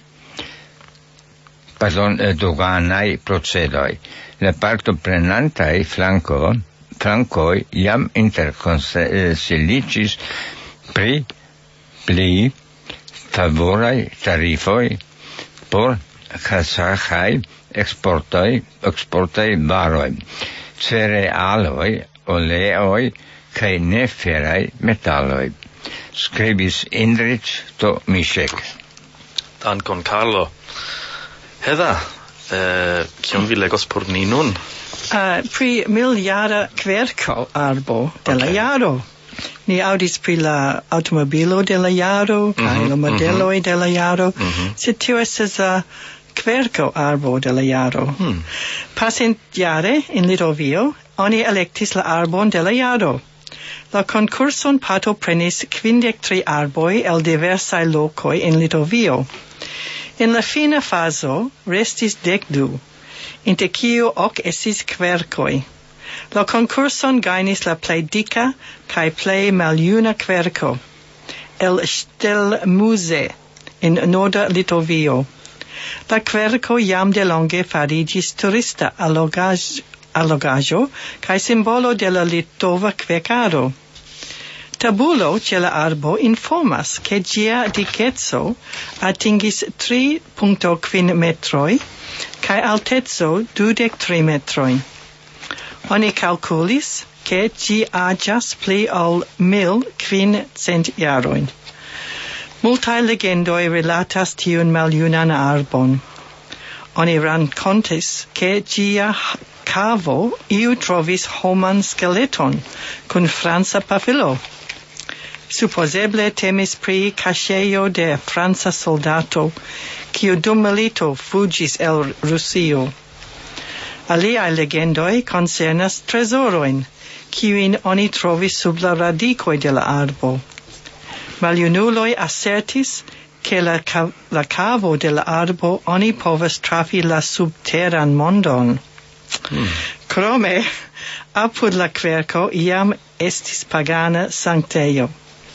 Speaker 7: Pardon, doganai procedoi. La partoprenantai flanco, flancoi iam interconsilicis pri pli favorai tarifoi por kazahai exportoi, exportoi varoi, cerealoi, oleoi, cae neferai metalloi. Scribis Indrich to Mishek.
Speaker 5: Dankon, Carlo. Heda, eh, kion vi legos por ni nun?
Speaker 6: Uh, pri miljara kverko arbo de la
Speaker 5: Okay.
Speaker 6: jaro. Ni audis pri la automobilo de la jaro, kaj
Speaker 5: Mhm,
Speaker 6: la modeloj de la jaro.
Speaker 5: Mhm.
Speaker 6: Sed tio estas la kverko arbo de la jaro.
Speaker 5: Hmm.
Speaker 6: Pasintjare en Litovio, oni elektis la arbon de la jaro. La konkurson partoprenis kvindek tri arboj el diversaj lokoj en Litovio. En la fina fazo restis dek du, inter kiu ok estis kverkoj. La konkurson gajnis la plej dika kaj plej maljuna kverko el Stelmuse en norda Litovio. La kverko jam de longe fariĝis turista allogaĵ- allogaĵo kaj simbolo de la litova kverkado. Tabulo ĉe la arbo informas ke ĝia dikeco atingis tri punkto kvin metroj kaj alteco dudek tri metrojn. Oni kalkulis ke ĝi aĝas pli ol mil kvin-cent jarojn. Multaj legendoj rilatas tiun maljunan arbon. Oni rakontis ke ĝia kavo iu trovis homan skeleton kun franca pafilo. Supozeble temis pri kaŝejo de franca soldato, kiu dum milito fuĝis el Rusio. Aliaj legendoj koncernas trezorojn, kiujn oni trovis sub la radikoj de la arbo. Maljunuloj asertis ke la, ca- la cavo de la arbo oni povas trafi la subteran mondon.
Speaker 5: Hmm.
Speaker 6: Krome, apud la kverko iam estis pagana sanktejo.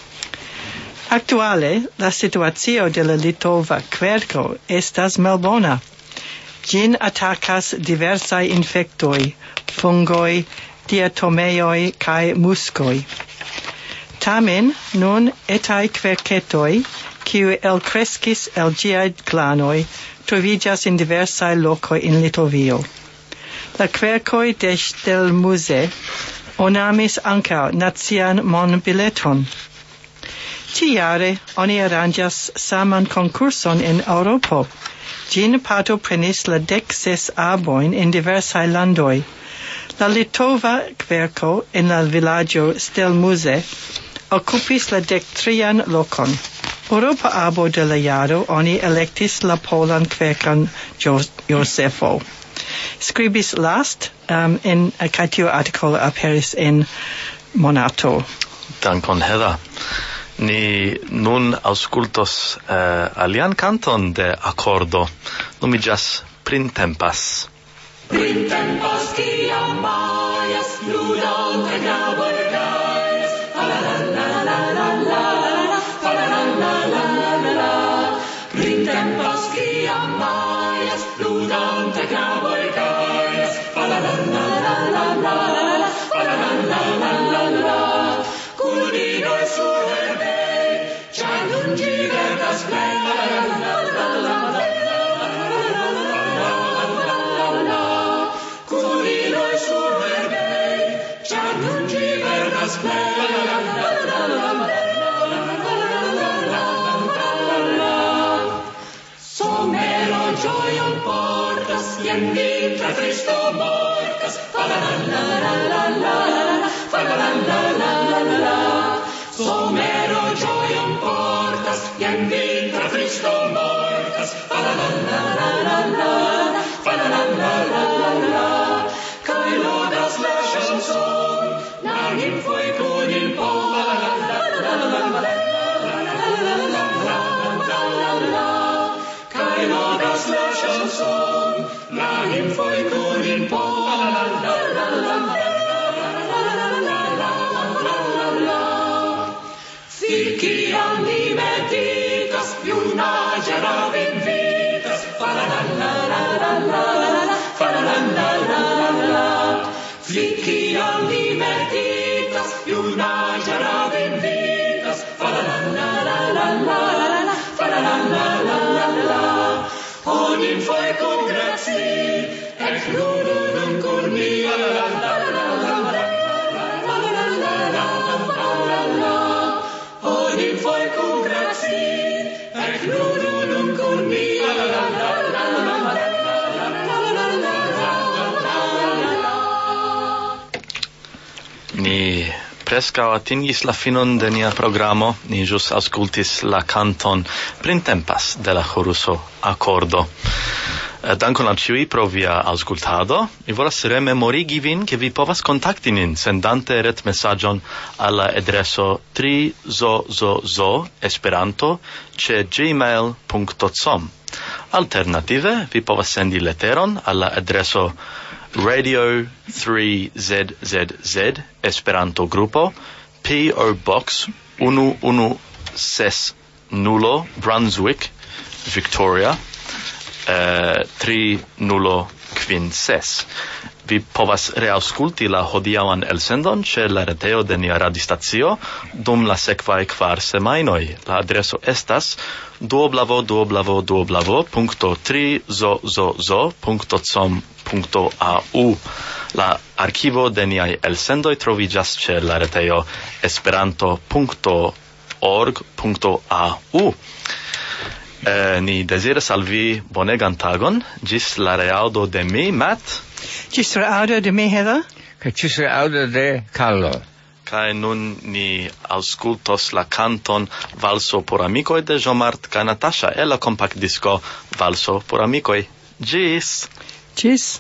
Speaker 6: Aktuale, la situacio de la litova kverko estas malbona. Gin atakas diversaj infektoj, fungoj, diatomeoj kaj muskoj. Tamen nun etaj kverketoj, kiuj elkreskis el ĝiaj klanoj, troviĝas en diversaj lokoj en Litovio. La kverkoj de Stelmuse ornamis ankaŭ nacian monbileton. Tiare oni aranĝas saman konkurson en Eŭropo. Gin partoprenis la dek ses arbojn en diversaj landoj. La litova kverko en la vilaĝo Stelmuse okupis la dek trian lokon. Europa arbo de la jaro oni elektis la polan kverkan Jo- Josefo. Skribis last um, en kaj tiu artikolo aperis en Monato.
Speaker 5: Dankon, Hera. Ni nun auskultos uh, alian kanton de accordo, nomiĝas Printempas.
Speaker 8: Printempas kiam majas, ludante knaboj gajas, fa-la-la-la-la-la-la, fa-la-la-la-la-la-la. Printempas kiam majas, ludante knaboj gajas, fa-la-la-la-la-la-la, fa-la-la-la-la-la-la. Kuninoj sur herbej, ĉar nun ĝi verdas plej, la-la-la-la-la-la. Kuninoj sur herbej, ĉar nun ĝi verdas plej, la-la-la-la-la-la-la. Somero ĝojon portas, jen vintra tristo mortas, fa-la-la-la-la-la-la, fa-la-la-la-la-la-la. Somero ĝojon portas, jen vintra tristo mortas, fa-la-la-la-la-la-la, fa-la-la-la-la-la-la. Kaj lodas la chanson, la nimfoj kun impon, la-la-la-la-la-la-la-la-la. Kaj lodas la chanson, la nimfoj kun impon, la-la-la-la-la-la-la-la. Fi kiam ni meditas, junaĝa ravinvitas, fa-la-la-la-la-la-la, fa-la-la-la-la-la-la. Fi kiam ni meditas, junaĝa ravinvitas, fa-la-la-la-la-la-la, fa-la-la-la-la-la-la. O nimfoj kun graci, ekludu nun kun mi, la-la-la-la-la-la-la-la-la. O nimfoj kun graci, ekludu nun kun mi, la-la-la-la-la-la-la-la-la.
Speaker 5: Ni prescao atingis la finon de nia programo, ni jus auscultis la canton Printempas de la choruso Accordo. Dankon al ciui pro via auscultado. Mi volas rememorigi vin che vi povas kontakti nin sendante retmesaĝon al la adreso tri zo zo zo esperanto ĉe gmail punto com. Alternative, vi povas sendi leteron al la adreso Radio three Z Z Z Esperanto Grupo, P O Box one one six zero Brunswick, Victoria. Uh, tri nulo kvin ses. Vi povas reaŭskulti la hodiaŭan elsendon ĉe la retejo de nia radiostacio dum la sekvaj kvar semajnoj. La adreso estas w w w punto tri zo zo zo punto com punto a u. La arkivo de niaj elsendoj troviĝas ĉe la retejo esperanto punto org punto a u. Eh, ni deziras al vi bonegan tagon, gis la reaudo de mi, Matt.
Speaker 6: Gis la reaudo de mi, Heather.
Speaker 7: Che gis la reaudo de Carlo.
Speaker 5: Kai nun ni auscultos la canton Valso por amicoi de Jean-Marc kai Natasha e la compact disco Valso por amicoi. Gis!
Speaker 6: Gis!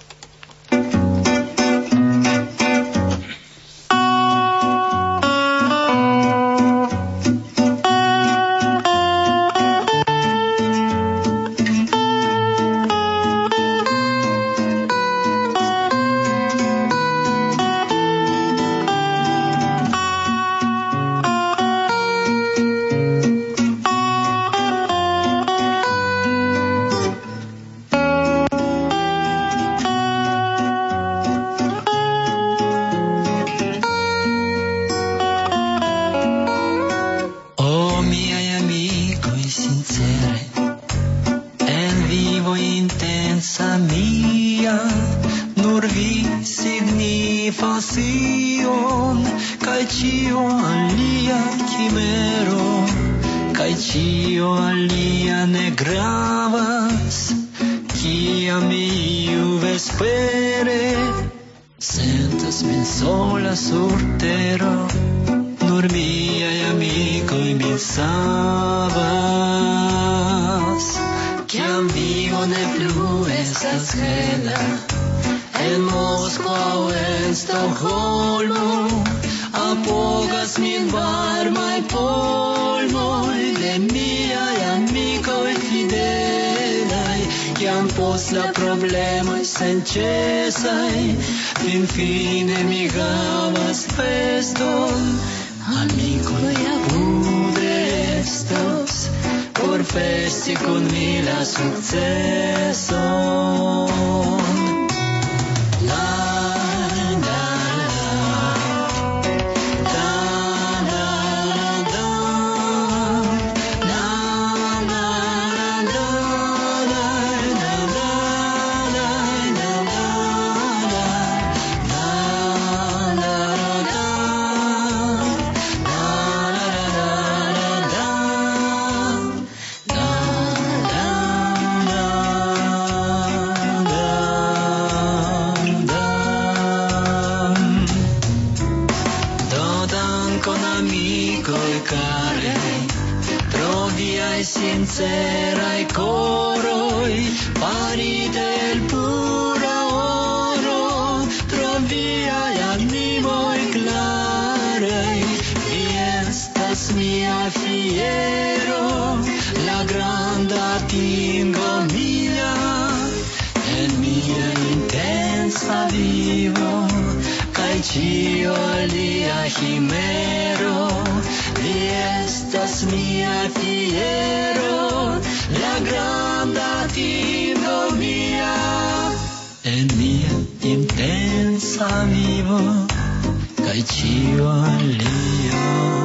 Speaker 8: Cio alia chimero, vi estas mia fiero, la granda timo mia, en mia intensa vivo, kai cio alia.